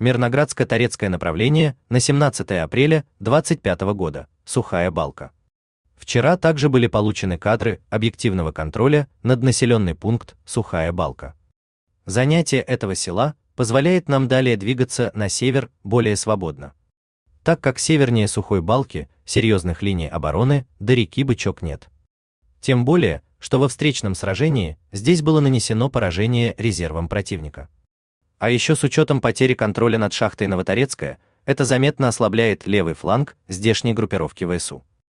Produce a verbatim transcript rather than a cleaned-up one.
Мирноградско-Торецкое направление на семнадцатое апреля двадцать пятого года, Сухая Балка. Вчера также были получены кадры объективного контроля над населенный пункт Сухая Балка. Занятие этого села позволяет нам далее двигаться на север более свободно, так как севернее Сухой Балки серьезных линий обороны до реки Бычок нет. Тем более, что во встречном сражении здесь было нанесено поражение резервам противника. А еще с учетом потери контроля над шахтой Новоторецкая, это заметно ослабляет левый фланг здешней группировки ВСУ.